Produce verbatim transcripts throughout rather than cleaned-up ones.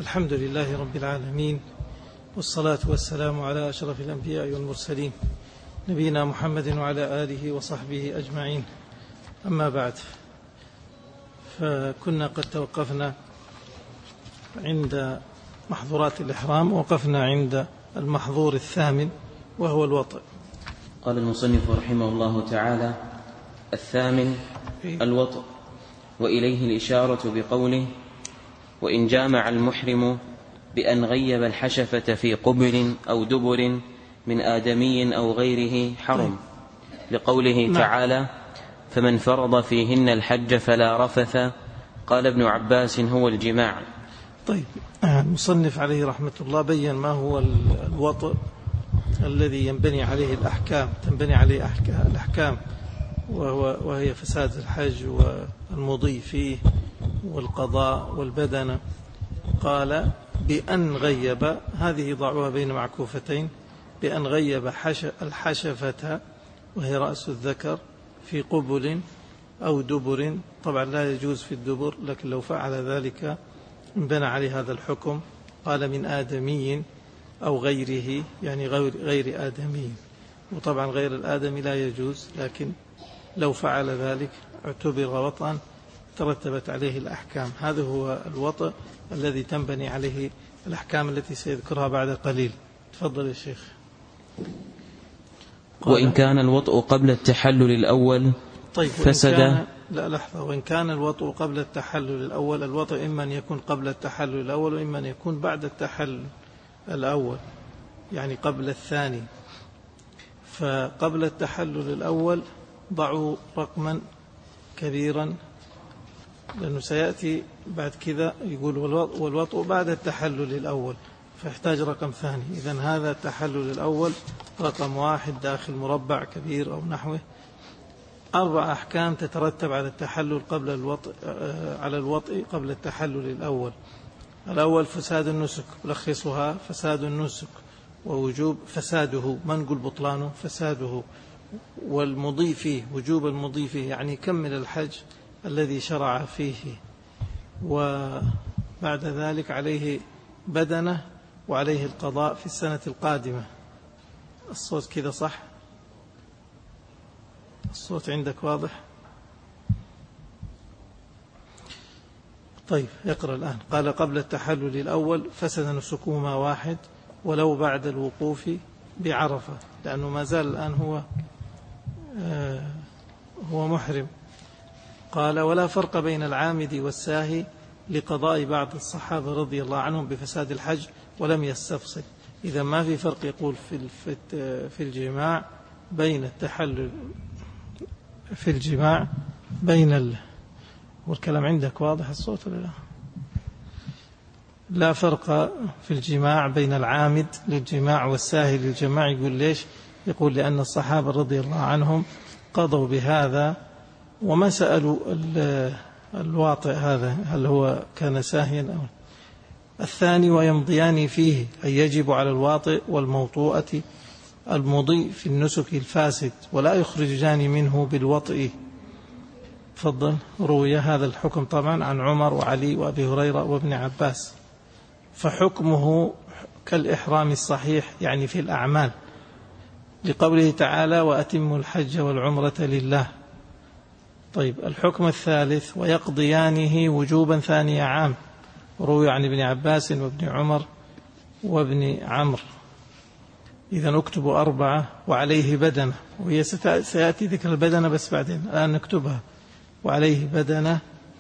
الحمد لله رب العالمين، والصلاة والسلام على أشرف الأنبياء والمرسلين نبينا محمد وعلى آله وصحبه أجمعين. أما بعد، فكنا قد توقفنا عند محظورات الإحرام، وقفنا عند المحظور الثامن وهو الوطء. قال المصنف رحمه الله تعالى: الثامن الوطء، وإليه الإشارة بقوله: وإن جامع المحرم بأن غيب الحشفة في قبل أو دبر من آدمي أو غيره حرم، لقوله تعالى: فمن فرض فيهن الحج فلا رفث. قال ابن عباس: هو الجماع. طيب، المصنف عليه رحمة الله بيّن ما هو الوطء الذي ينبني عليه الأحكام تنبني عليه الأحكام وهو وهي فساد الحج والمضي فيه والقضاء والبدنة. قال: بأن غيب، هذه ضعوها بين معكوفتين، بأن غيب الحشفة وهي رأس الذكر في قبل أو دبر. طبعا لا يجوز في الدبر، لكن لو فعل ذلك انبنى عليه هذا الحكم. قال: من آدمي أو غيره، يعني غير آدمي، وطبعا غير الآدمي لا يجوز، لكن لو فعل ذلك اعتبر وطئا ترتبت عليه الأحكام. هذا هو الوطء الذي تنبني عليه الأحكام التي سيذكرها بعد قليل. تفضل يا شيخ. وإن كان الوطء قبل التحلل الأول طيب فسد. كان... لا لحظة. وإن كان الوطء قبل التحلل الأول، الوطء إما أن يكون قبل التحلل الأول وإما أن يكون بعد التحلل الأول، يعني قبل الثاني. فقبل التحلل الأول ضعوا رقما كبيرا، لأنه سيأتي بعد كذا يقول والوطء بعد التحلل الأول، فيحتاج رقم ثاني. إذن هذا التحلل الأول رقم واحد داخل مربع كبير أو نحوه. أربع أحكام تترتب على التحلل قبل الوطء على الوطء قبل التحلل الأول. الأول فساد النسك، لخصها: فساد النسك ووجوب فساده، ما نقول بطلانه، فساده، والمضي فيه، وجوب المضي فيه، يعني كمل الحج الذي شرع فيه. وبعد ذلك عليه بدنه وعليه القضاء في السنة القادمة. الصوت كذا صح؟ الصوت عندك واضح؟ طيب، يقرأ الآن. قال: قبل التحلل الأول فسد نسكهما واحد ولو بعد الوقوف بعرفة، لأنه ما زال الآن هو آه هو محرم. قال: ولا فرق بين العامد والساهي لقضاء بعض الصحابة رضي الله عنهم بفساد الحج ولم يستفصل. إذا ما في فرق، يقول في في الجماع بين التحلل في الجماع بين ال والكلام عندك واضح الصوت ولا لا؟ لا فرق في الجماع بين العامد للجماع والساهي للجماع. يقول ليش؟ يقول لأن الصحابة رضي الله عنهم قضوا بهذا وما سألوا الواطئ هذا هل هو كان ساهيا أو. الثاني: ويمضيان فيه، أي يجب على الواطئ والموطوءة المضي في النسك الفاسد، ولا يخرجان منه بالوطئ. تفضل. روي هذا الحكم طبعا عن عمر وعلي وأبي هريرة وابن عباس، فحكمه كالإحرام الصحيح، يعني في الأعمال، لقوله تعالى: وأتموا الحج والعمرة لله. طيب، الحكم الثالث: ويقضيانه وجوبا ثاني عام، روي عن ابن عباس وابن عمر وابن عمرو. إذا اكتبوا أربعة. وعليه بدنة، وهي سيأتي ذكر البدنة بس بعدين، الآن نكتبها. وعليه بدنة،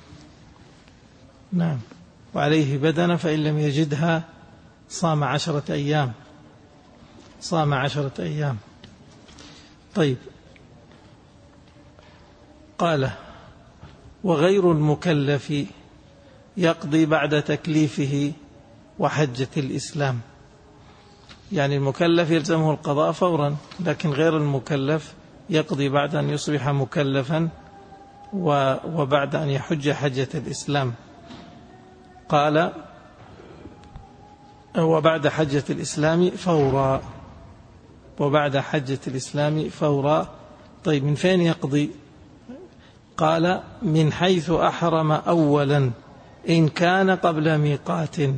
نعم، وعليه بدنة، فإن لم يجدها صام عشرة أيام صام عشرة أيام. طيب، قال: وغير المكلف يقضي بعد تكليفه وحجة الإسلام. يعني المكلف يلزمه القضاء فورا، لكن غير المكلف يقضي بعد أن يصبح مكلفا وبعد أن يحج حجة الإسلام. قال: وبعد حجة الإسلام فورا وبعد حجة الإسلام فورا. طيب، من فين يقضي؟ قال: من حيث أحرم أولا إن كان قبل ميقات،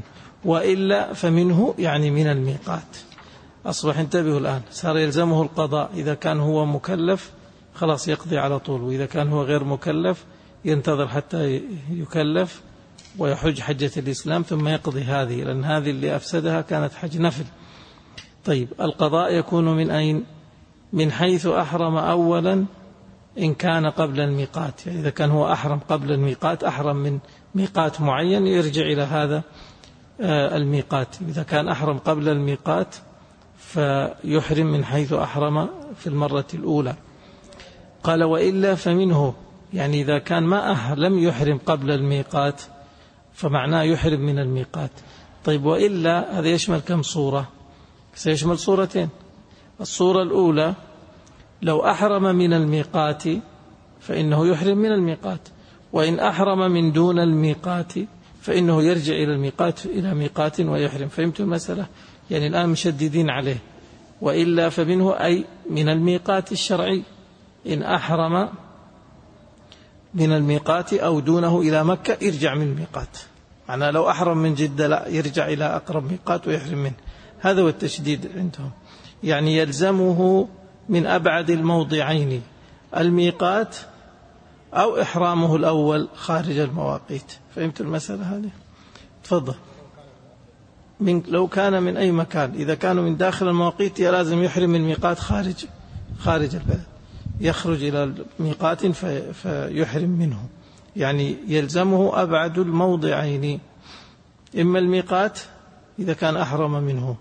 وإلا فمنه يعني من الميقات. أصبح انتبهوا الآن، صار يلزمه القضاء إذا كان هو مكلف خلاص يقضي على طول، وإذا كان هو غير مكلف ينتظر حتى يكلف ويحج حجة الإسلام ثم يقضي هذه، لأن هذه اللي أفسدها كانت حج نفل. طيب القضاء يكون من أين؟ من حيث أحرم أولا إن كان قبل الميقات، يعني إذا كان هو أحرم قبل الميقات، أحرم من ميقات معين يرجع إلى هذا الميقات. إذا كان أحرم قبل الميقات فيحرم من حيث أحرم في المرة الأولى. قال وإلا فمنه، يعني إذا كان ما أحرم لم يحرم قبل الميقات فمعناه يحرم من الميقات. طيب وإلا هذا يشمل كم صورة؟ سيشمل صورتين. الصورة الأولى لو أحرم من الميقات فإنه يحرم من الميقات، وإن أحرم من دون الميقات فإنه يرجع إلى الميقات إلى ميقات ويحرم. فهمت المسألة؟ يعني الآن مشددين عليه. وإلا فمنه أي من الميقات الشرعي، إن أحرم من الميقات أو دونه إلى مكة يرجع من الميقات. معناه لو أحرم من جدة لا، يرجع إلى أقرب ميقات ويحرم منه. هذا هو التشديد عندهم، يعني يلزمه من أبعد الموضعين الميقات أو إحرامه الأول خارج المواقيت. فهمت المسألة هذه؟ تفضل. من لو كان من أي مكان، إذا كانوا من داخل المواقيت لازم يحرم من ميقات خارج خارج البلد، يخرج إلى ميقات في فيحرم منه، يعني يلزمه أبعد الموضعين، إما الميقات إذا كان أحرم منه،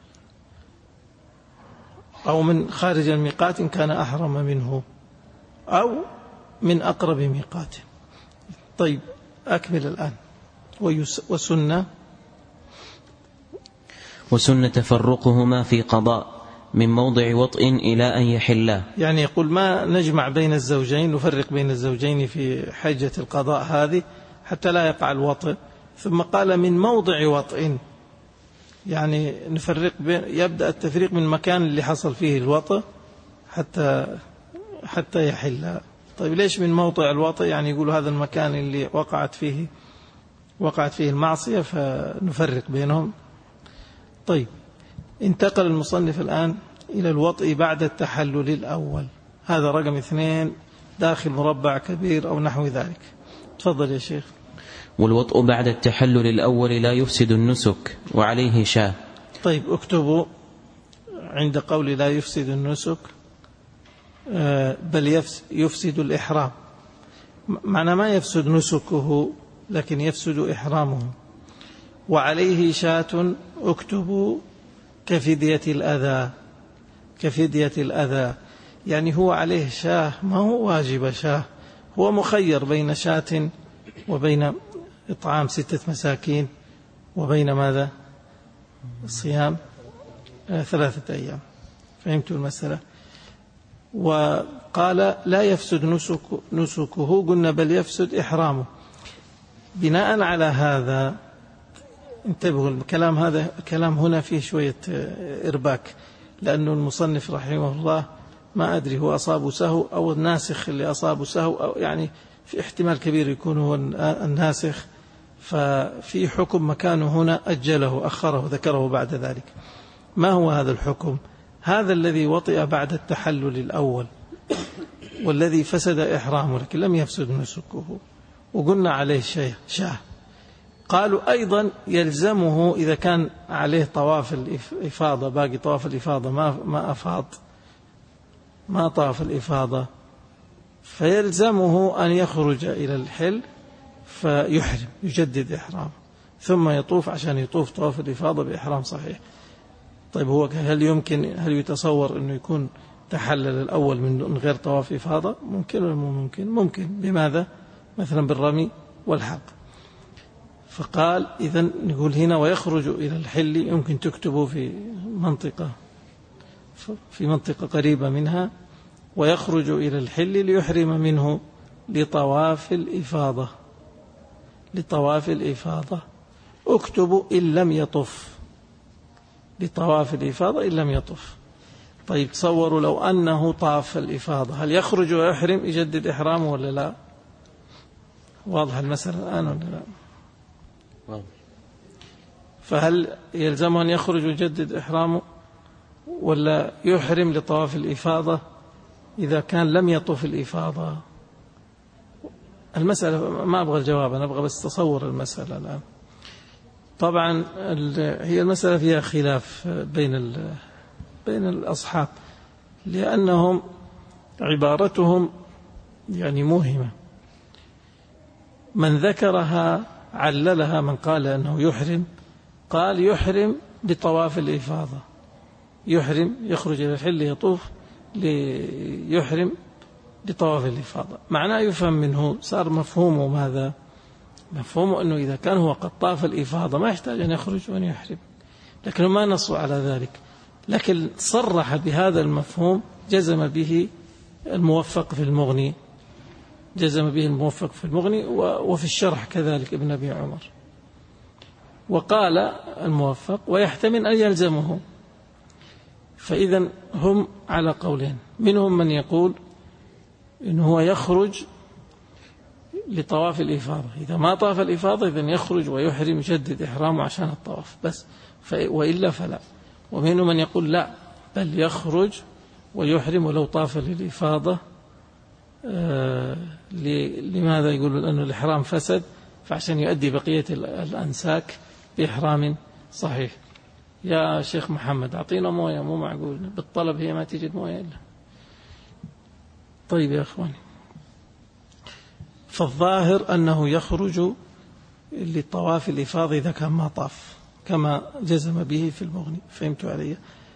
أو من خارج الميقات إن كان أحرم منه، أو من أقرب ميقات. طيب أكمل الآن. وسنة وسنة تفرقهما في قضاء من موضع وطء إلى أن يحلا، يعني يقول ما نجمع بين الزوجين، نفرق بين الزوجين في حجة القضاء هذه حتى لا يقع الوطء. ثم قال من موضع وطء، يعني نفرق بين، يبدأ التفريق من المكان اللي حصل فيه الوطء حتى حتى يحل. طيب ليش من موضع الوطء؟ يعني يقولوا هذا المكان اللي وقعت فيه وقعت فيه المعصية فنفرق بينهم. طيب انتقل المصنف الآن إلى الوطء بعد التحلل الأول، هذا رقم اثنين داخل مربع كبير أو نحو ذلك. تفضل يا شيخ. والوطء بعد التحلل الأول لا يفسد النسك وعليه شاه. طيب اكتبوا عند قول لا يفسد النسك بل يفسد الإحرام، معنى ما يفسد نسكه لكن يفسد إحرامه. وعليه شاة اكتبوا كفدية الأذى، كفدية الأذى يعني هو عليه شاه، ما هو واجب شاه، هو مخير بين شاة وبين إطعام ستة مساكين وبين ماذا؟ صيام ثلاثة أيام. فهمتوا المسألة؟ وقال لا يفسد نسك نسكه، قلنا بل يفسد إحرامه. بناء على هذا انتبهوا، الكلام هذا كلام هنا فيه شوية إرباك، لأنه المصنف رحمه الله ما أدري هو أصاب سهو أو الناسخ اللي أصاب سهو، أو يعني في احتمال كبير يكون هو الناسخ، ففي حكم مكانه هنا أجله أخره ذكره بعد ذلك. ما هو هذا الحكم؟ هذا الذي وطئ بعد التحلل الأول والذي فسد إحرامه لكن لم يفسد نسكه وقلنا عليه شيء شاه. قالوا أيضا يلزمه إذا كان عليه طواف الإفاضة، باقي طواف الإفاضة ما ما أفاض ما طاف الإفاضة، فيلزمه أن يخرج إلى الحل فيحرم يجدد إحرام ثم يطوف عشان يطوف طواف الإفاضة بإحرام صحيح. طيب هو هل يمكن هل يتصور أنه يكون تحلل الأول من غير طواف إفاضة؟ ممكن ولا مو ممكن؟ ممكن. بماذا؟ مثلا بالرمي والحلق. فقال إذن نقول هنا ويخرج إلى الحل، يمكن تكتبوا في منطقة في منطقة قريبة منها، ويخرج إلى الحل ليحرم منه لطواف الإفاضة، لطواف الإفاضة. اكتبوا إن لم يطف، لطواف الإفاضة إن لم يطف. طيب تصوروا لو أنه طاف الإفاضة، هل يخرج ويحرم يجدد إحرامه ولا لا؟ واضح المسألة الآن ولا لا؟ فهل يلزمه أن يخرج ويجدد إحرامه ولا يحرم لطواف الإفاضة إذا كان لم يطوف الإفاضة؟ المسألة ما أبغى الجواب، أنا أبغى بس تصور المسألة الآن. طبعا هي المسألة فيها خلاف بين بين الأصحاب، لأنهم عبارتهم يعني موهمة. من ذكرها عللها من قال أنه يحرم، قال يحرم لطواف الإفاضة، يحرم يخرج إلى الحل يطوف ليحرم لطواف الإفاضة. معناه يفهم منه، صار مفهومه ماذا؟ مفهومه أنه إذا كان هو قد طاف الإفاضة ما يحتاج أن يخرج وأن يحرم، لكنه ما نصوا على ذلك. لكن صرح بهذا المفهوم جزم به الموفق في المغني، جزم به الموفق في المغني وفي الشرح كذلك ابن أبي عمر. وقال الموفق ويحتمل أن يلزمه. فإذا هم على قولين، منهم من يقول إنه هو يخرج لطواف الإفاضة، إذا ما طاف الإفاضة إذن يخرج ويحرم يجدد إحرامه عشان الطواف بس، وإلا فلا. ومنهم من يقول لا، بل يخرج ويحرم ولو طاف للإفاضة. آه لماذا؟ يقولون أنه الإحرام فسد، فعشان يؤدي بقية الأنساك بإحرام صحيح. يا شيخ محمد أعطينا موية، مو معقول بالطلب هي ما تجد موية إلا. طيب يا أخواني، فالظاهر أنه يخرج لطواف الإفاضة إذا كان ما طاف، كما جزم به في المغني. فهمتوا علي؟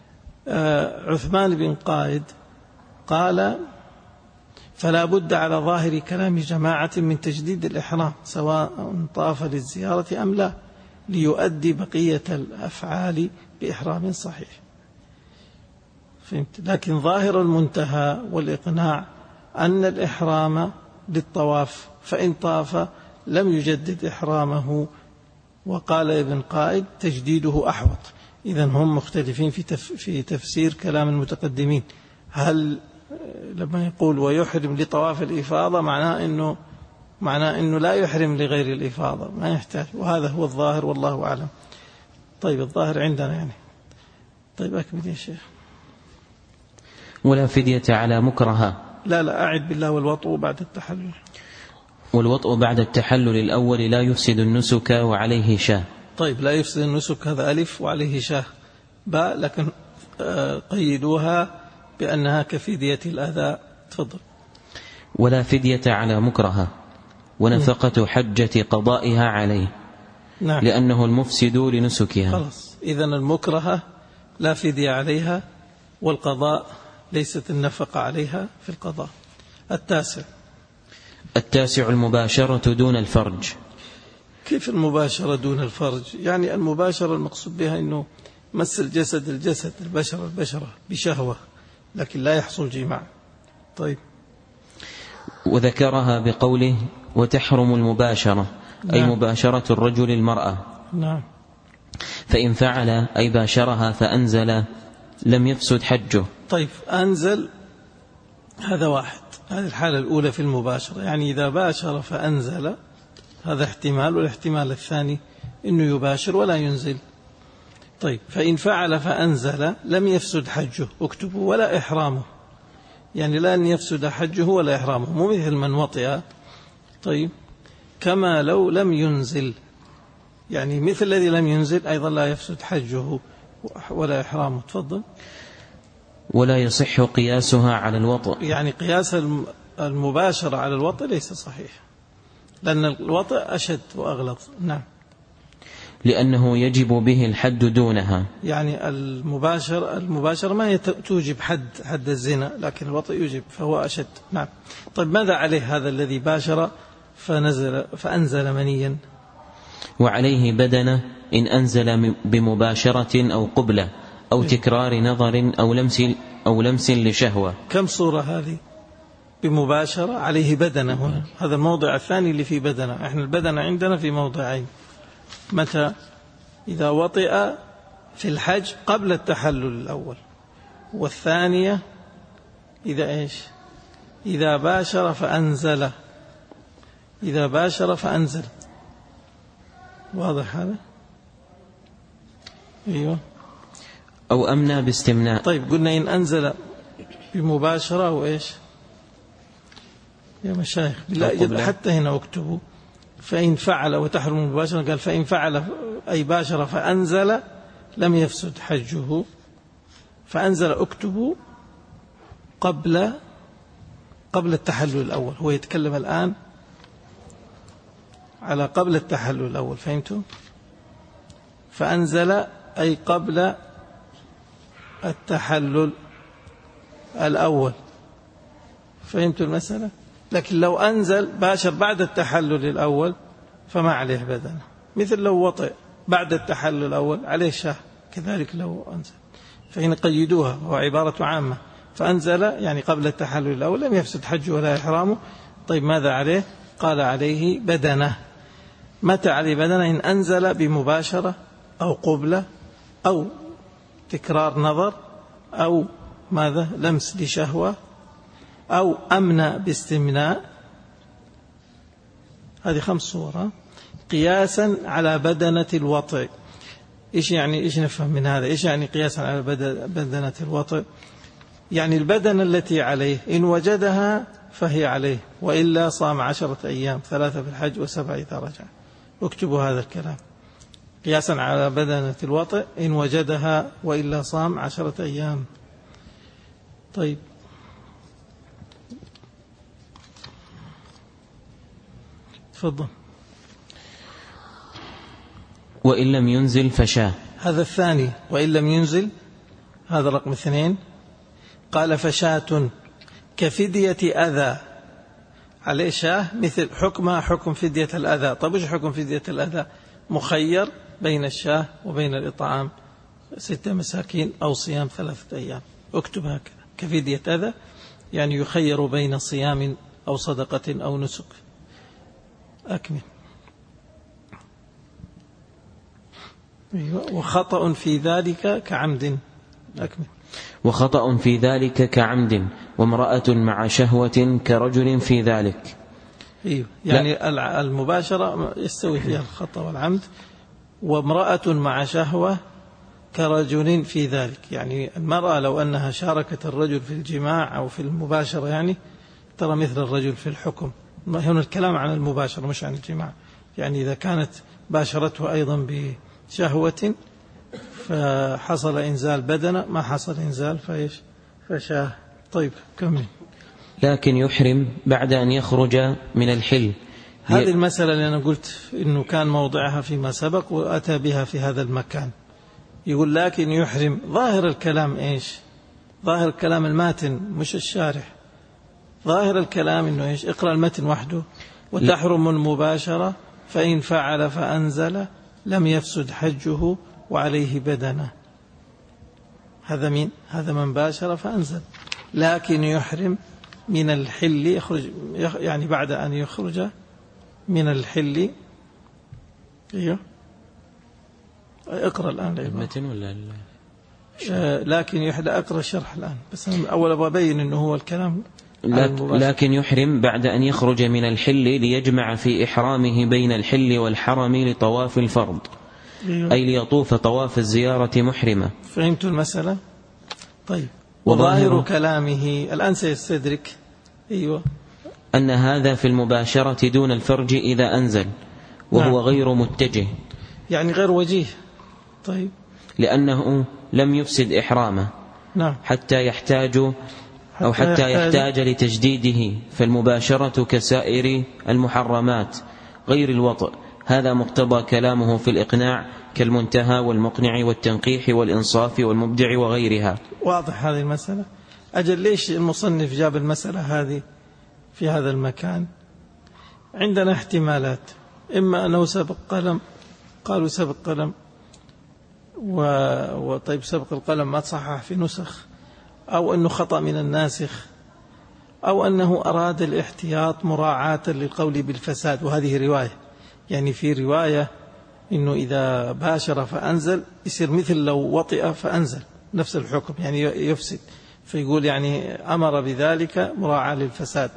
آه عثمان بن قائد قال فلا بد على ظاهر كلام جماعة من تجديد الإحرام سواء طاف للزيارة أم لا، ليؤدي بقية الأفعال بإحرام صحيح. فهمت؟ لكن ظاهر المنتهى والإقناع أن الإحرام للطواف، فإن طاف لم يجدد إحرامه. وقال ابن قائد تجديده أحوط. إذن هم مختلفين في في تفسير كلام المتقدمين. هل لما يقول ويحرم لطواف الإفاضة معناه إنه معناه إنه لا يحرم لغير الإفاضة، ما يحتاج، وهذا هو الظاهر والله أعلم. طيب الظاهر عندنا يعني. طيب أكمل يا شيخ. ولا فدية على مكرهة. لا لا أعد بالله. والوطء بعد التحلل. والوطء بعد التحلل الأول لا يفسد النسك وعليه شاه. طيب لا يفسد النسك هذا ألف وعليه شاه باء، لكن قيدوها بأنها كفدية الأذى. تفضل. ولا فدية على مكرهة ونفقة حجة قضائها عليه. نعم. لأنه المفسد لنسكها. خلاص، إذن المكرهة لا فدية عليها، والقضاء ليست النفقة عليها في القضاء. التاسع التاسع المباشرة دون الفرج. كيف المباشرة دون الفرج؟ يعني المباشرة المقصود بها أنه مس الجسد الجسد، البشرة البشرة بشهوة، لكن لا يحصل جماع. طيب. وذكرها بقوله وتحرم المباشرة. نعم. أي مباشرة الرجل المرأة. نعم. فإن فعل أي باشرها فأنزل لم يفسد حجه. طيب أنزل هذا واحد، هذه الحالة الأولى في المباشرة، يعني إذا باشر فأنزل هذا احتمال، والاحتمال الثاني إنه يباشر ولا ينزل. طيب فإن فعل فأنزل لم يفسد حجه، اكتبوا ولا إحرامه، يعني لا أن يفسد حجه ولا إحرامه، مو مثل من وطئ. طيب كما لو لم ينزل، يعني مثل الذي لم ينزل أيضا لا يفسد حجه ولا إحرامه. تفضل. ولا يصح قياسها على الوطء. يعني قياس المباشرة على الوطء ليس صحيح، لأن الوطء أشد وأغلظ. نعم. لأنه يجب به الحد دونها. يعني المباشر المباشرة ما توجب حد حد الزنا، لكن الوطء يجب، فهو أشد. نعم. طيب ماذا عليه هذا الذي باشر فنزل فأنزل منيا؟ وعليه بدنة إن أنزل بمباشرة أو قبلة أو تكرار نظر أو لمس أو لمس لشهوة. كم صورة هذه؟ بمباشرة عليه بدنة هنا، هذا الموضع الثاني اللي فيه بدنة. احنا البدنة عندنا في موضعين. متى؟ إذا وطئ في الحج قبل التحلل الأول، والثانية إذا إيش؟ إذا باشر فأنزل، إذا باشر فأنزل. واضح هذا؟ أيوة. أو أمنى باستمناء. طيب قلنا إن أنزل بمباشرة أو إيش يا مشايخ؟ لا حتى هنا اكتبوا فإن فعل وتحرم المباشرة، قال فإن فعل أي باشر فأنزل لم يفسد حجه. فأنزل اكتبوا قبل قبل التحلل الأول. هو يتكلم الآن على قبل التحلل الأول، فهمتوا؟ فأنزل أي قبل التحلل الأول، فهمتوا المسألة؟ لكن لو أنزل باشر بعد التحلل الأول فما عليه بدنة، مثل لو وطئ بعد التحلل الأول عليه شاه، كذلك لو أنزل. فإن قيدوها وهو عبارة عامة، فأنزل يعني قبل التحلل الأول لم يفسد حجه ولا إحرامه. طيب ماذا عليه؟ قال عليه بدنة. متى عليه بدنة؟ إن أنزل بمباشرة أو قبلة أو تكرار نظر أو ماذا لمس لشهوة أو أمنى باستمناء. هذه خمس صور قياسا على بدنة الوطئ. إيش يعني؟ إيش نفهم من هذا؟ إيش يعني قياسا على بدنة الوطئ؟ يعني البدنة التي عليه إن وجدها فهي عليه، وإلا صام عشرة أيام، ثلاثة في الحج وسبع إذا رجع. اكتبوا هذا الكلام، قياسا على بدنة الوطئ إن وجدها، وإلا صام عشرة أيام. طيب تفضل. وإن لم ينزل فشاه. هذا الثاني، وإن لم ينزل، هذا رقم اثنين. قال فشاة كفدية أذى، عليه شاه مثل حكمها حكم فدية الأذى. طيب وش حكم فدية الأذى؟ مخير بين الشاه وبين الإطعام ستة مساكين أو صيام ثلاثة أيام. اكتب هكذا، كفدية أذى يعني يخير بين صيام أو صدقة أو نسك. أكمل. وخطأ في ذلك كعمد. أكمل. وخطأ في ذلك كعمد، وامرأة مع شهوة كرجل في ذلك. أيوه. يعني لا. المباشرة يستوي فيها الخطأ والعمد، وامرأة مع شهوة كرجل في ذلك. يعني المرأة لو أنها شاركت الرجل في الجماع أو في المباشرة يعني ترى مثل الرجل في الحكم. هنا الكلام عن المباشرة مش عن الجماع. يعني إذا كانت باشرته أيضا بشهوة فحصل إنزال بدنة، ما حصل إنزال فإيش فشاه. طيب كمل. لكن يحرم بعد أن يخرج من الحل. هذه المسألة اللي أنا قلت إنه كان موضعها فيما سبق وأتى بها في هذا المكان. يقول لكن يحرم، ظاهر الكلام إيش؟ ظاهر الكلام الماتن مش الشارح. ظاهر الكلام إنه إيش؟ اقرأ المتن وحده. وتحرم المباشرة فإن فعل فأنزل لم يفسد حجه وعليه بدنة. هذا مين؟ هذا من باشر فأنزل. لكن يحرم من الحل، يخرج يعني بعد أن يخرج من الحل. ايوه اقرأ الآن المتن ولا آه لكن يحرم. أقرأ الشرح الآن بس أنا أول أبغى أبين إنه هو الكلام. لكن يحرم بعد أن يخرج من الحل ليجمع في إحرامه بين الحل والحرم لطواف الفرض. أيوه. أي ليطوف طواف الزيارة محرمة. فهمت المسألة؟ طيب. وظاهر كلامه الآن سيستدرك. أيوة. أن هذا في المباشرة دون الفرج إذا أنزل، وهو نعم. غير متجه، يعني غير وجيه. طيب. لأنه لم يفسد إحرامه. نعم. حتى يحتاج أو حتى يحتاج لتجديده، فالمباشرة كسائر المحرمات غير الوطء. هذا مقتضى كلامه في الإقناع كالمنتهى والمقنع والتنقيح والإنصاف والمبدع وغيرها. واضح هذه المسألة. أجل ليش المصنف جاب المسألة هذه في هذا المكان؟ عندنا احتمالات، إما أنه سبق قلم، قالوا سبق قلم و... وطيب سبق القلم ما تصحح في نسخ، أو أنه خطأ من الناسخ، أو أنه أراد الاحتياط مراعاة للقول بالفساد. وهذه رواية، يعني في رواية إنه إذا باشر فأنزل يصير مثل لو وطئ فأنزل، نفس الحكم يعني يفسد. فيقول يعني أمر بذلك مراعاة للفساد.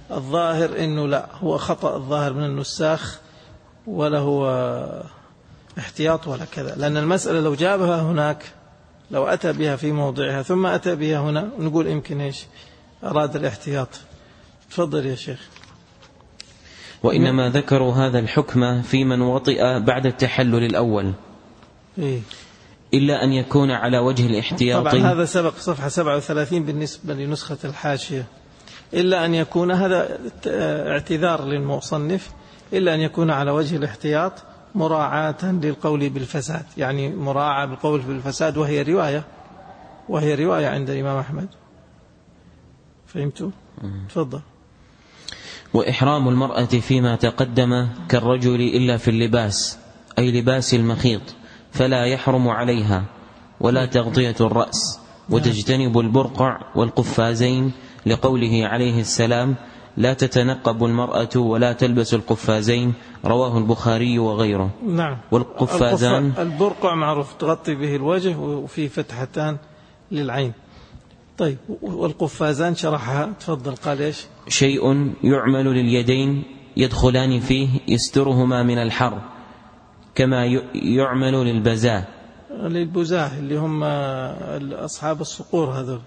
الظاهر إنه لا، هو خطأ الظاهر من النساخ، ولا هو احتياط ولا كذا، لأن المسألة لو جابها هناك، لو أتى بها في موضعها ثم أتى بها هنا، نقول يمكن إيش أراد الاحتياط. تفضل يا شيخ. وإنما ذكروا هذا الحكم في من وطئ بعد التحلل الأول، إيه؟ إلا أن يكون على وجه الاحتياط. طبعا هذا سبق صفحة سبعة وثلاثين بالنسبة لنسخة الحاشية. إلا أن يكون، هذا اعتذار للمصنف، إلا أن يكون على وجه الاحتياط مراعاة للقول بالفساد، يعني مراعاة بالقول بالفساد، وهي رواية وهي رواية عند الإمام أحمد. فهمتوا؟ تفضل. وإحرام المرأة فيما تقدم كالرجل إلا في اللباس، أي لباس المخيط، فلا يحرم عليها، ولا تغطية الرأس، وتجتنب البرقع والقفازين، لقوله عليه السلام: لا تتنقب المرأة ولا تلبس القفازين، رواه البخاري وغيره. نعم. والقفازان البرقع معروف تغطي به الوجه وفي فتحتان للعين. طيب، والقفازان شرحها، تفضل. قال إيش؟ شيء يعمل لليدين يدخلان فيه يسترهما من الحر، كما يعمل للبزاه للبزاه اللي هم أصحاب الصقور هذول.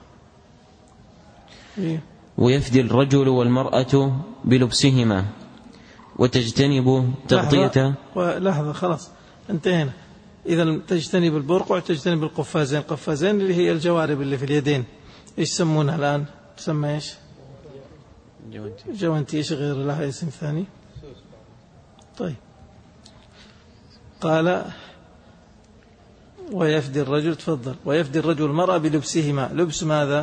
إيه؟ ويفدي الرجل والمرأة بلبسهما، وتجتنب تغطية. لحظة, لحظة خلاص انتهينا. إذا تجتنب البرقع وتجتنب القفازين. القفازين اللي هي الجوارب اللي في اليدين، إيش سمونها الآن؟ تسمى إيش؟ جوانتي. جوانتي. إيش غير لها اسم ثاني؟ طيب. قال ويفدي الرجل، تفضل. ويفدي الرجل المرأة بلبسهما. لبس ماذا؟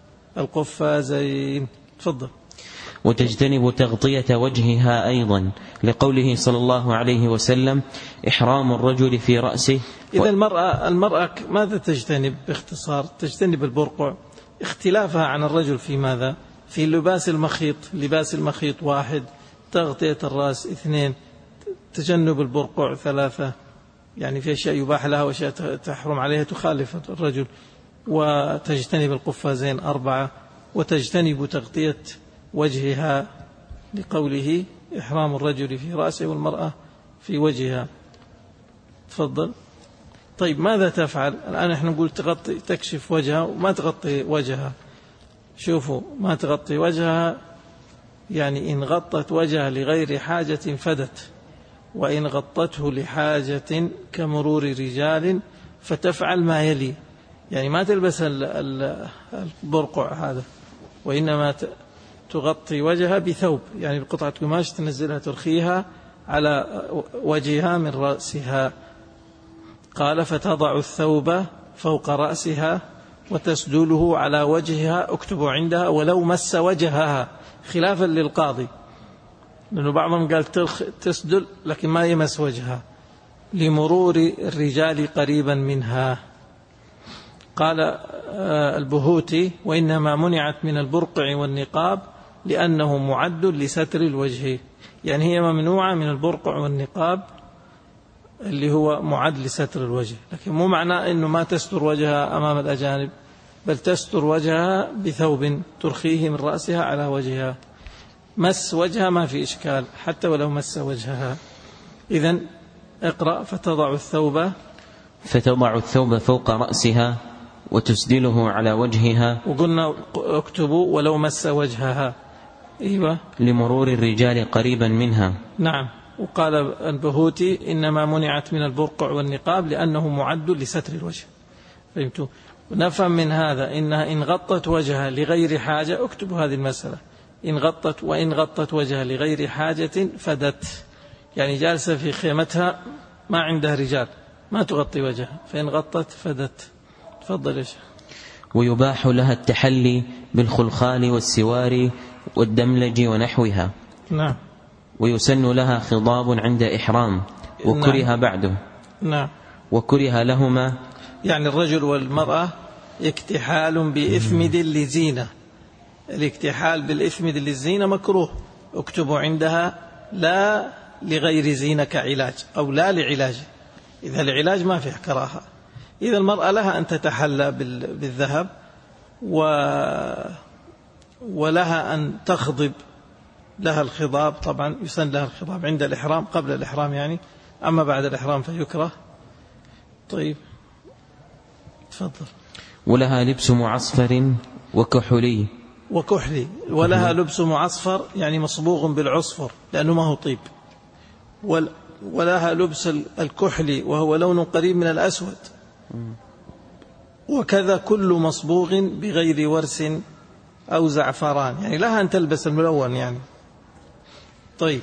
القفازين. تفضل. وتجتنب تغطية وجهها أيضا، لقوله صلى الله عليه وسلم: إحرام الرجل في رأسه. إذا و... المرأة المرأة ماذا تجتنب باختصار؟ تجتنب البرقع. اختلافها عن الرجل في ماذا؟ في لباس المخيط. لباس المخيط واحد، تغطية الرأس اثنين، تجنب البرقع ثلاثة. يعني في أشياء يباح لها وأشياء تحرم عليها تخالف الرجل. وتجتنب القفازين أربعة، وتجتنب تغطية وجهها، لقوله: إحرام الرجل في رأسه والمرأة في وجهها. تفضل. طيب، ماذا تفعل الآن؟ احنا نقول تغطي، تكشف وجهها وما تغطي وجهها. شوفوا، ما تغطي وجهها يعني إن غطت وجهها لغير حاجة فدت، وإن غطته لحاجة كمرور رجال فتفعل ما يلي. يعني ما تلبس البرقع هذا، وإنما تغطي وجهها بثوب، يعني بقطعة قماش تنزلها ترخيها على وجهها من رأسها. قال: فتضع الثوب فوق رأسها وتسدله على وجهها. اكتبوا عندها: ولو مس وجهها، خلافا للقاضي، لأنه بعضهم قال تسدل لكن ما يمس وجهها، لمرور الرجال قريبا منها. قال البهوتي: وإنما منعت من البرقع والنقاب لأنه معد لستر الوجه. يعني هي ممنوعة من البرقع والنقاب اللي هو معد لستر الوجه، لكن مو معناه أنه ما تستر وجهها أمام الأجانب، بل تستر وجهها بثوب ترخيه من رأسها على وجهها. مس وجهها ما في إشكال حتى ولو مس وجهها. إذن اقرأ: فتضع الثوب فتضع الثوب فوق رأسها وتسدله على وجهها. وقلنا اكتبوا: ولو مس وجهها. ايوه، لمرور الرجال قريبا منها. نعم. وقال البهوتي: إنما منعت من البرقع والنقاب لأنه معد لستر الوجه. فهمتوا؟ ونفهم من هذا إنها إن غطت وجهها لغير حاجة، اكتبوا هذه المسألة: إن غطت وإن غطت وجهها لغير حاجة فدت، يعني جالسة في خيمتها ما عندها رجال، ما تغطي وجهها، فإن غطت فدت. تفضل يا شيخ. ويباح لها التحلي بالخلخال والسوار والدملج ونحوها. نعم. ويسن لها خضاب عند إحرام، وكره نعم. بعده. نعم. وكره لهما، يعني الرجل والمرأة اكتحال بإثمد لزينة. الاكتحال بالإثمد للزينة مكروه. اكتبوا عندها: لا لغير زينة كعلاج، أو لا لعلاج. إذا العلاج ما فيه كراهة. إذا المرأة لها أن تتحلى بالذهب، و ولها أن تخضب، لها الخضاب. طبعا يسن لها الخضاب عند الإحرام، قبل الإحرام يعني أما بعد الإحرام فيكره. طيب تفضل. ولها لبس معصفر وكحلي وكحلي ولها لبس معصفر يعني مصبوغ بالعصفر لأنه ما هو طيب، ولها لبس الكحلي وهو لون قريب من الأسود، وكذا كل مصبوغ بغير ورس أو زعفران، يعني لها أن تلبس الملون يعني. طيب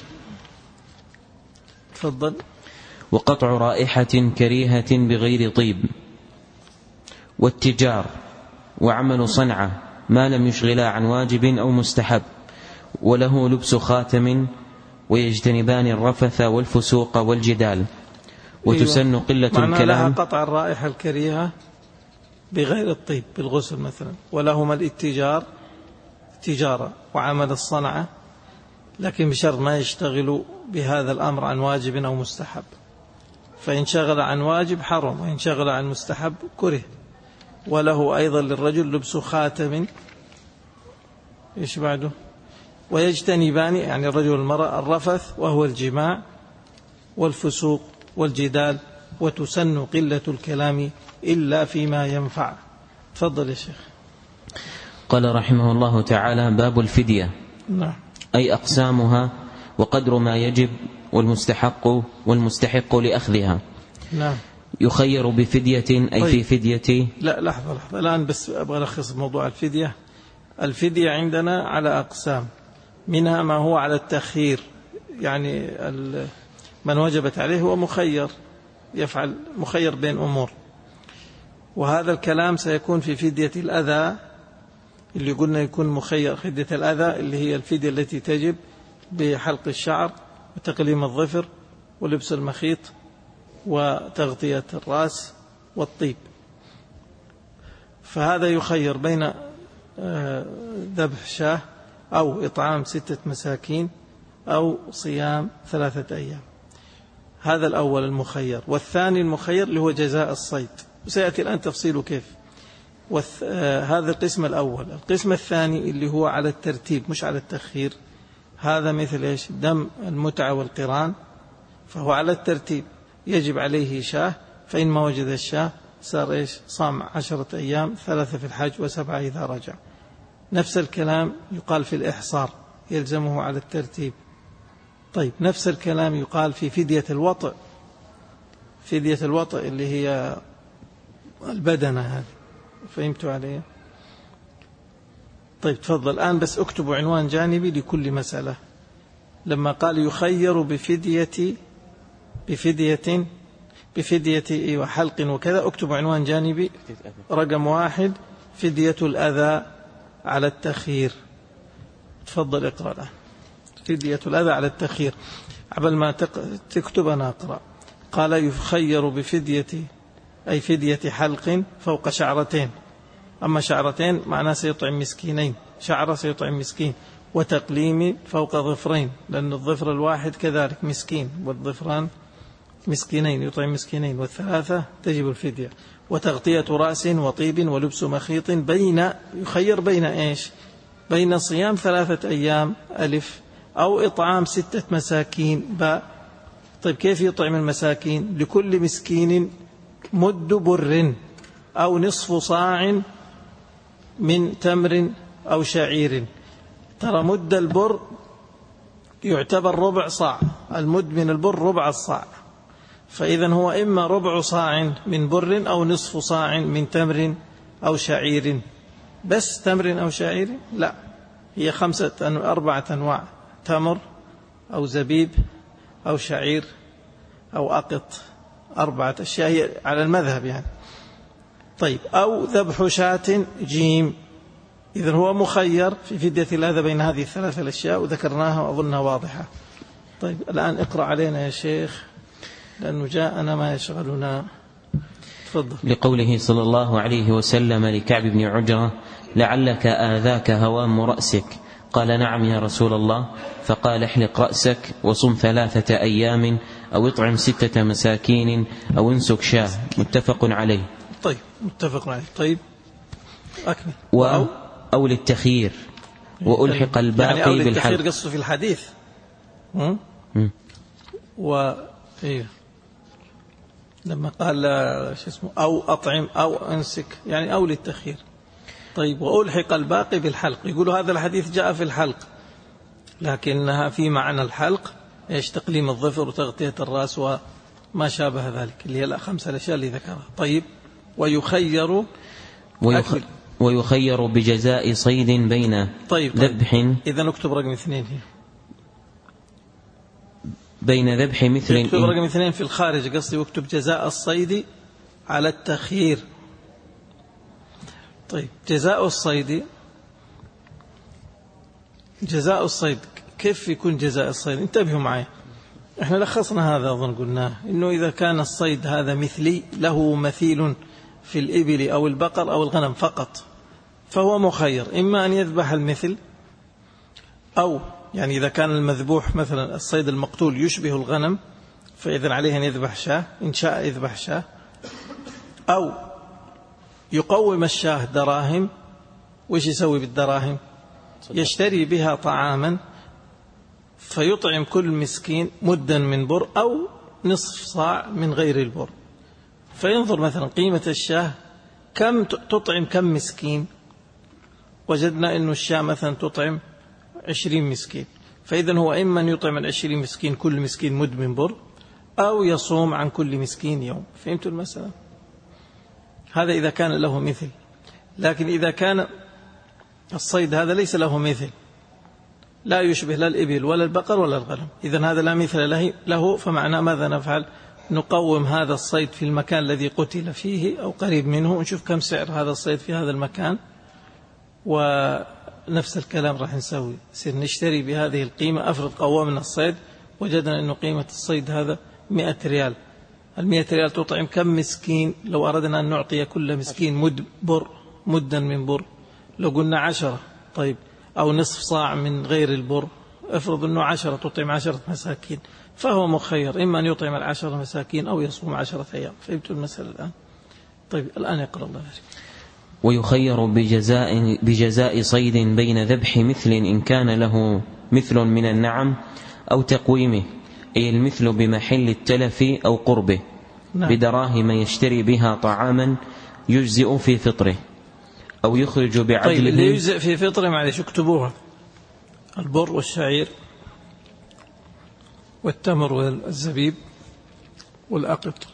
تفضل. وقطع رائحة كريهة بغير طيب، والتجار، وعمل صنعة ما لم يشغلا عن واجب أو مستحب، وله لبس خاتم، ويجتنبان الرفث والفسوق والجدال، وتسن قلة معنى الكلام. لها قطع الرائحة الكريهة بغير الطيب بالغسل مثلا، ولهما الاتجار تجارة وعمل الصنعة، لكن بشرط ما يشتغلوا بهذا الأمر عن واجب أو مستحب، فإن شغل عن واجب حرم، وإن شغل عن مستحب كره. وله أيضا للرجل لبس خاتم. إيش بعده؟ ويجتنبان يعني الرجل والمرأة الرفث وهو الجماع والفسوق والجدال، وتسن قلة الكلام إلا فيما ينفع. تفضل يا شيخ. قال رحمه الله تعالى: باب الفدية. نعم. أي أقسامها وقدر ما يجب والمستحق والمستحق لأخذها. نعم. يخير بفدية أي طيب. في فدية. لا لحظة لحظة الآن بس أبغى ألخص موضوع الفدية. الفدية عندنا على أقسام، منها ما هو على التخيير، يعني من وجبت عليه هو مخير، يفعل مخير بين أمور، وهذا الكلام سيكون في فدية الأذى اللي قلنا يكون مخير. فدية الأذى اللي هي الفدية التي تجب بحلق الشعر وتقليم الظفر ولبس المخيط وتغطية الرأس والطيب، فهذا يخير بين ذبح شاه أو إطعام ستة مساكين أو صيام ثلاثة أيام. هذا الأول المخير. والثاني المخير اللي هو جزاء الصيد، وسيأتي الآن تفصيله كيف. هذا القسم الأول. القسم الثاني اللي هو على الترتيب مش على التخيير، هذا مثل إيش؟ دم المتعة والقران، فهو على الترتيب، يجب عليه شاه، فإن ما وجد الشاه صار إيش؟ صام عشرة أيام، ثلاثة في الحج وسبعة إذا رجع. نفس الكلام يقال في الإحصار، يلزمه على الترتيب. طيب نفس الكلام يقال في فدية الوطئ. فدية الوطئ اللي هي البدنة هذه، فهمتوا عليه؟ طيب تفضل. الآن بس اكتبوا عنوان جانبي لكل مسألة. لما قال يخير بفدية بفدية بفدية وحلق وكذا، اكتبوا عنوان جانبي رقم واحد: فدية الأذى على التخيير. تفضل اقرأ الآن. فدية الأذى على التخيير. قبل ما تكتب أنا أقرأ. قال يخير بفدية أي فدية حلق فوق شعرتين، أما شعرتين معناه سيطعم مسكينين، شعر سيطعم مسكين، وتقليم فوق ظفرين، لأن الظفر الواحد كذلك مسكين، والظفران مسكينين يطعم مسكينين، والثلاثة تجب الفدية، وتغطية رأس وطيب ولبس مخيط، بين يخير بين إيش؟ بين صيام ثلاثة أيام ألف أو إطعام ستة مساكين باء. طيب كيف يطعم المساكين؟ لكل مسكين مد بر أو نصف صاع من تمر أو شعير. ترى مد البر يعتبر ربع صاع، المد من البر ربع الصاع، فإذا هو إما ربع صاع من بر أو نصف صاع من تمر أو شعير. بس تمر أو شعير؟ لا، هي خمسة أربعة أنواع: تمر أو زبيب أو شعير أو أقط، أربعة أشياء هي على المذهب يعني. طيب أو ذبح شاة جيم. إذن هو مخير في فدية الأذى بين هذه الثلاثة الأشياء، وذكرناها وأظنها واضحة. طيب الآن اقرأ علينا يا شيخ، لأنه جاءنا ما يشغلنا. تفضل. لقوله صلى الله عليه وسلم لكعب بن عجرة: لعلك آذاك هوام رأسك. قال: نعم يا رسول الله. فقال: احلق رأسك وصم ثلاثة أيام أو اطعم ستة مساكين أو انسك شاه. متفق عليه. طيب متفق عليه. طيب أكمل. و أو, أو للتخيير وألحق الباقي يعني بالحلق. قصه في الحديث. و إيه لما قال شو اسمه أو أطعم أو أنسك، يعني أو للتخيير. طيب وألحق الباقي بالحلق، يقولوا هذا الحديث جاء في الحلق، لكنها في معنى الحلق ايش؟ تقليم الظفر وتغطية الرأس وما شابه ذلك، اللي هي الخمسة الأشياء اللي ذكرها. طيب ويخير ويخ... ويخير بجزاء صيد بين طيب ذبح طيب. إذا نكتب رقم اثنين هنا بين ذبح مثل اكتب رقم اثنين في الخارج، قصدي واكتب جزاء الصيد على التخيير. طيب جزاء الصيد، جزاء الصيد كيف يكون جزاء الصيد؟ انتبهوا معي، احنا لخصنا هذا أظن قلناه، إنه إذا كان الصيد هذا مثلي له مثيل في الإبل أو البقر أو الغنم فقط، فهو مخير، إما أن يذبح المثل، أو يعني إذا كان المذبوح مثلا الصيد المقتول يشبه الغنم فإذن عليه أن يذبح شاه إن شاء يذبح شاه، أو يقوم الشاه دراهم. وش يسوي بالدراهم؟ يشتري بها طعاما فيطعم كل مسكين مدا من بر أو نصف صاع من غير البر، فينظر مثلا قيمة الشاه كم تطعم كم مسكين، وجدنا أن الشاه مثلا تطعم عشرين مسكين، فإذن هو إما أن يطعم العشرين مسكين كل مسكين مد من بر، أو يصوم عن كل مسكين يوم. فهمتوا المسألة؟ هذا إذا كان له مثل. لكن إذا كان الصيد هذا ليس له مثل، لا يشبه لا الإبل ولا البقر ولا الغنم، إذن هذا لا مثل له، فمعنى ماذا نفعل؟ نقوم هذا الصيد في المكان الذي قتل فيه أو قريب منه، ونشوف كم سعر هذا الصيد في هذا المكان، ونفس الكلام راح نسوي، سير نشتري بهذه القيمة. أفرض قوامنا الصيد وجدنا أنه قيمة الصيد هذا مئة ريال، المئة ريال تطعم كم مسكين؟ لو أردنا أن نعطي كل مسكين مد بر، مدا من بر، لو قلنا عشرة، طيب أو نصف صاع من غير البر، افرض أنه عشرة تطعم عشرة مساكين، فهو مخير، إما أن يطعم العشرة مساكين أو يصوم عشرة أيام. فهمتوا المسألة الآن؟ طيب الآن يقرأ الله عليك. ويخير بجزاء, بجزاء صيد بين ذبح مثل إن كان له مثل من النعم أو تقويمه، أي المثل بمحل التلف أو قربه، نعم. بدراهم يشتري بها طعاما يجزئ في فطره، أو يخرج بعدله. طيب اللي يجزئ في فطره معلش اكتبوها: البر والشعير والتمر والزبيب والأقط،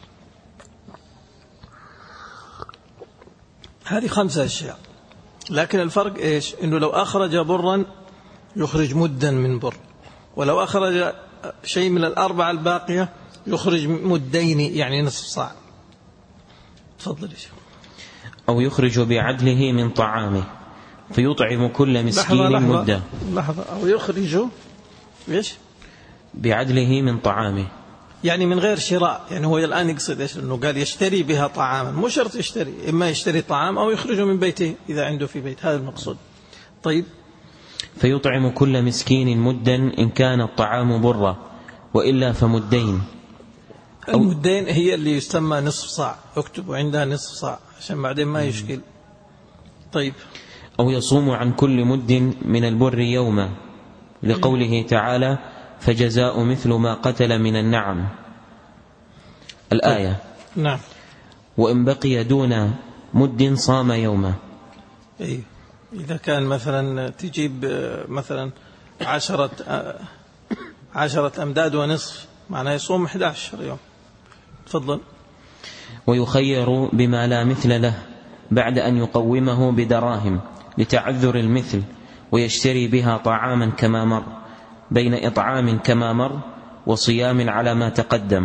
هذه خمسة أشياء. لكن الفرق إيش؟ إنه لو أخرج برا يخرج مدا من بر، ولو أخرج شيء من الأربعة الباقية يخرج مدين، يعني نصف صاع. تفضل يا شيخ. أو يخرج بعدله من طعامه فيطعم كل مسكين لحظة مدة. لحظة. أو يخرج إيش؟ بعدله من طعامه، يعني من غير شراء. يعني هو الآن يقصد إيش؟ إنه قال يشتري بها طعاما، مو شرط يشتري، إما يشتري طعام أو يخرجه من بيته إذا عنده في بيت، هذا المقصود. طيب فيطعم كل مسكين مدا إن كان الطعام برا، وإلا فمدين. المدين هي اللي يسمى نصف صاع، اكتبوا عندها نصف صاع عشان بعدين ما يشكل. طيب أو يصوم عن كل مد من البر يوما، لقوله تعالى: فجزاء مثل ما قتل من النعم، الآية. نعم. وإن بقي دون مد صام يوما. أي إذا كان مثلا تجيب مثلا عشرة عشرة أمداد ونصف، معناه يصوم أحد عشر يوم. تفضل. ويخير بما لا مثل له بعد أن يقومه بدراهم لتعذر المثل، ويشتري بها طعاما كما مر، بين إطعام كما مر وصيام على ما تقدم.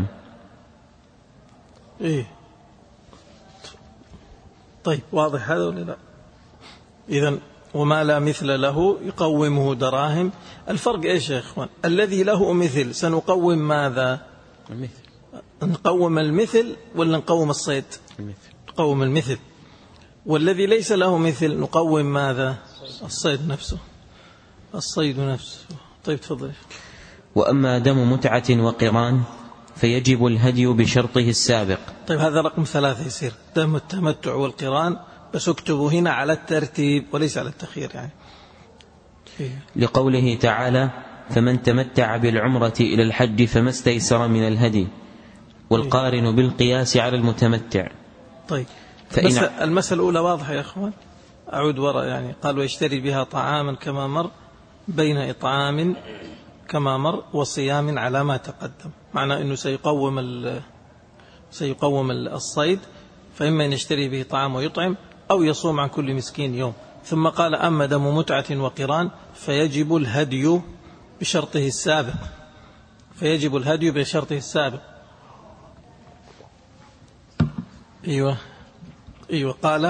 إيه طيب واضح هذا ولا لا؟ إذن وما لا مثل له يقومه دراهم. الفرق إيش يا إخوان؟ الذي له مثل سنقوم ماذا؟ المثل. نقوم المثل ولا نقوم الصيد؟ المثل. نقوم المثل. والذي ليس له مثل نقوم ماذا؟ الصيد نفسه، الصيد نفسه. طيب تفضل. وأما دم متعة وقران فيجب الهدي بشرطه السابق. طيب هذا رقم ثلاثة يصير دم التمتع والقران، بس اكتبوا هنا على الترتيب وليس على التخيير يعني. لقوله تعالى: فمن تمتع بالعمرة إلى الحج فما استيسر من الهدي. والقارن بالقياس على المتمتع. طيب فإن المسألة الأولى واضحة يا أخوان، أعود وراء يعني قال ويشتري بها طعاما كما مر بين إطعام كما مر وصيام على ما تقدم، معنى أنه سيقوم سيقوم الصيد، فإما أن يشتري به طعام ويطعم أو يصوم عن كل مسكين يوم. ثم قال أما دم متعة وقران فيجب الهدي بشرطه السابق، فيجب الهدي بشرطه السابق. أيوة أيوة قال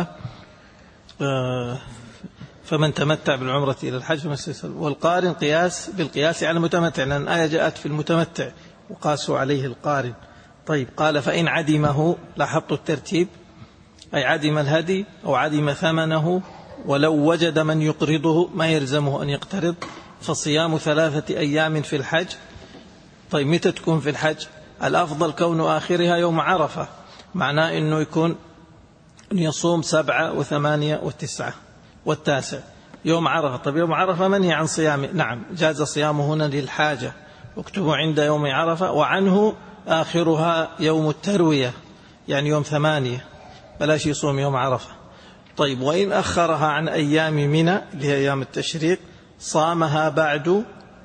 آه فمن تمتع بالعمرة إلى الحج فما استيسر. والقارن قياس بالقياس على المتمتع، لأن الآية جاءت في المتمتع وقاسوا عليه القارن. طيب قال فإن عدمه، لاحظت الترتيب، أي عدم الهدي أو عدم ثمنه ولو وجد من يقرضه ما يلزمه أن يقترض، فصيام ثلاثة أيام في الحج. طيب متى تكون في الحج؟ الأفضل كون آخرها يوم عرفة، معناه أنه يكون أن يصوم سبعة وثمانية وتسعة والتاسع يوم عرفة. طيب يوم عرفة منهي عن صيامه، نعم جاز صيامه هنا للحاجة، اكتبوا عند يوم عرفة، وعنه آخرها يوم التروية يعني يوم ثمانية، بلاش يصوم يوم عرفة. طيب وإن أخرها عن أيام منى اللي هي أيام التشريق صامها بعد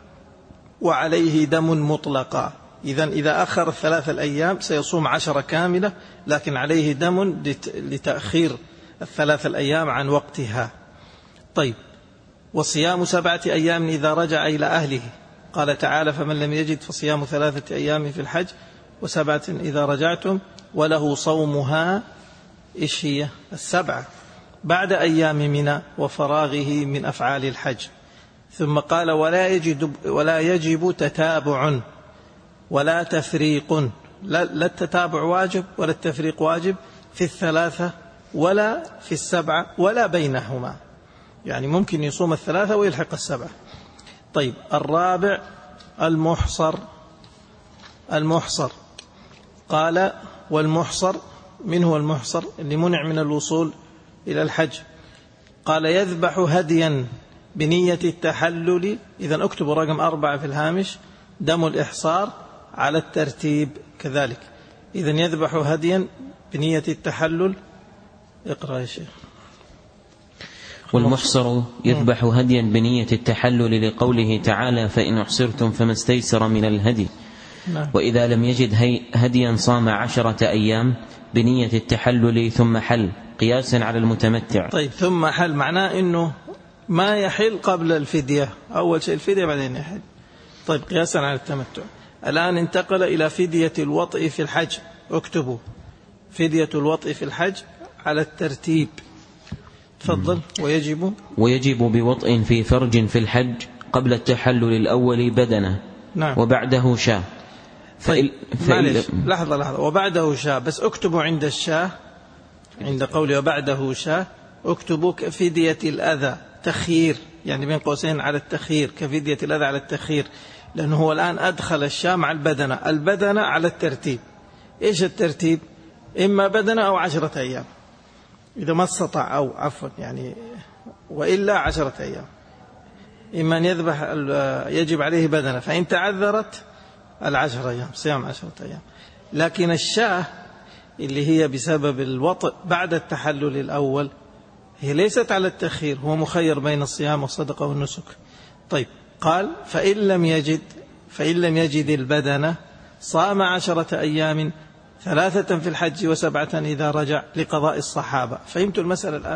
وعليه دم مطلقا. إذن إذا أخر الثلاث الأيام سيصوم عشرة كاملة، لكن عليه دم لتأخير الثلاث الأيام عن وقتها. طيب وصيام سبعة أيام إذا رجع إلى أهله، قال تعالى فمن لم يجد فصيام ثلاثة أيام في الحج وسبعة إذا رجعتم، وله صومها إيش هي السبعة بعد أيام منى وفراغه من أفعال الحج. ثم قال ولا يجب, ولا يجب تتابع ولا تفريق، لا, لا التتابع واجب ولا التفريق واجب في الثلاثة ولا في السبعة ولا بينهما، يعني ممكن يصوم الثلاثة ويلحق السبعة. طيب الرابع المحصر. المحصر قال والمحصر، من هو المحصر؟ اللي منع من الوصول إلى الحج. قال يذبح هديا بنية التحلل، إذن اكتبوا رقم أربعة في الهامش، دم الإحصار على الترتيب كذلك. إذن يذبح هديا بنية التحلل. اقرأ يا شيخ. والمحصر يذبح هديا بنية التحلل لقوله تعالى فإن أحصرتم فما استيسر من الهدي. نعم. وإذا لم يجد هديا صام عشرة أيام بنية التحلل ثم حل قياسا على المتمتع. طيب ثم حل معناه أنه ما يحل قبل الفدية، أول شيء الفدية بعدين يحل. طيب قياسا على التمتع. الآن انتقل إلى فدية الوطء في الحج، اكتبوا فدية الوطء في الحج على الترتيب. تفضل. ويجب ويجب بوطء في فرج في الحج قبل التحلل الأول بدنه. نعم. وبعده شاة. طيب معلش لحظة لحظة وبعده شاة، بس اكتبوا عند الشاة، عند قولي وبعده شاة اكتبوا كفدية الأذى تخيير، يعني بين قوسين على التخيير، كفدية الأذى على التخيير، لأنه هو الآن أدخل الشاة مع البدنة، البدنة على الترتيب. إيش الترتيب؟ إما بدنة أو عشرة أيام إذا ما استطاع، أو عفوا يعني وإلا عشرة أيام. إما أن يذبح يجب عليه بدنة، فإن تعذرت العشرة أيام صيام عشرة أيام. لكن الشاة اللي هي بسبب الوطء بعد التحلل الأول هي ليست على التخيير، هو مخير بين الصيام والصدقة والنسك. طيب قال فإن لم يجد فإن لم يجد البدنة صام عشرة أيام ثلاثة في الحج وسبعة إذا رجع لقضاء الصحابة. فهمتوا المسألة الآن؟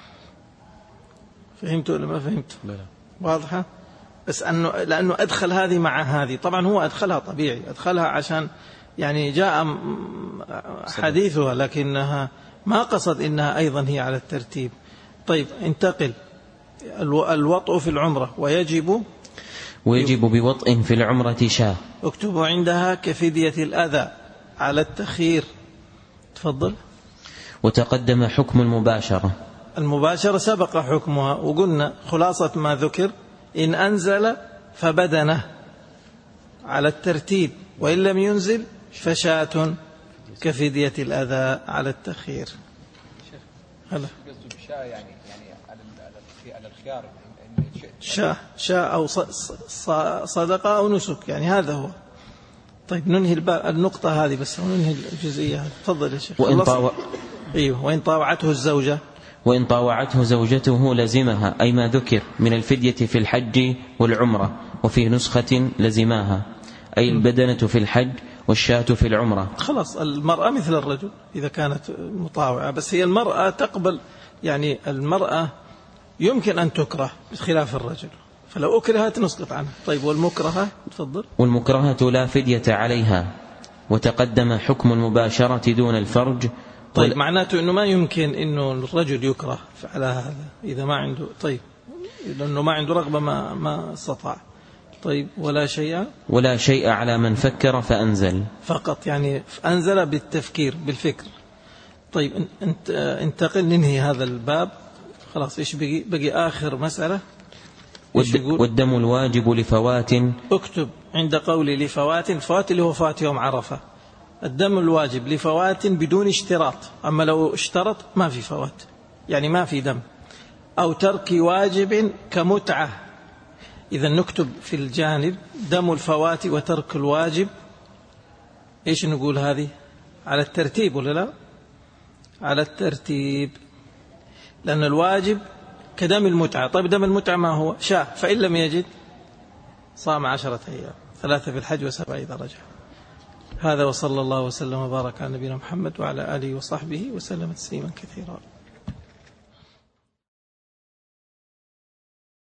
فهمتوا ولا ما فهمتوا؟ واضحة؟ بس أنه لأنه أدخل هذه مع هذه، طبعا هو أدخلها طبيعي، أدخلها عشان يعني جاء حديثها، لكنها ما قصد إنها أيضا هي على الترتيب. طيب انتقل الوطء في العمرة. ويجب ويجب بوطء في العمرة شاة، اكتبوا عندها كفدية الأذى على التخيير. تفضل. وتقدم حكم المباشرة. المباشرة سبق حكمها، وقلنا خلاصة ما ذكر إن أنزل فبدنه على الترتيب، وإن لم ينزل فشاة كفدية الأذى على التخيير. هلا يعني يعني على الخيار شاء شاء أو صدقة أو نسك، يعني هذا هو طيب ننهي النقطة هذه بس وننهي الجزئية هذه. تفضل يا شيخ. وإن, طاو... أيوه. وإن طاوعته الزوجة وإن طاوعته زوجته لزمها، أي ما ذكر من الفدية في الحج والعمرة. وفي نسخة لزماها، أي البدنة في الحج والشاة في العمرة. خلاص المرأة مثل الرجل إذا كانت مطاوعة، بس هي المرأة تقبل، يعني المرأة يمكن أن تكره بخلاف الرجل، فلو أكرهت نسقط عنها. طيب والمكرهة؟ تفضل. والمكرهة لا فدية عليها، وتقدم حكم المباشرة دون الفرج. طيب وال... معناته أنه ما يمكن أنه الرجل يكره على هذا إذا ما عنده، طيب لأنه ما عنده رغبة ما, ما استطاع. طيب ولا شيء ولا شيء على من فكر فأنزل، فقط يعني أنزل بالتفكير بالفكر. طيب انت انتقل ننهي هذا الباب خلاص. إيش بقي؟ بقي آخر مسألة. والدم الواجب لفوات. اكتب عند قولي لفوات، فوات اللي هو فوات يوم عرفة. الدم الواجب لفوات بدون اشتراط، أما لو اشترط ما في فوات، يعني ما في دم. أو ترك واجب كمتعة. إذا نكتب في الجانب دم الفوات وترك الواجب. إيش نقول هذه؟ على الترتيب ولا لا؟ على الترتيب، لأن الواجب كدم المتعة. طيب دم المتعة ما هو؟ شاة، فإن لم يجد صام عشرة أيام، ثلاثة في الحج وسبعة إذا رجع. هذا وصلى الله وسلم وبارك على نبينا محمد وعلى آله وصحبه وسلم تسليما كثيرا.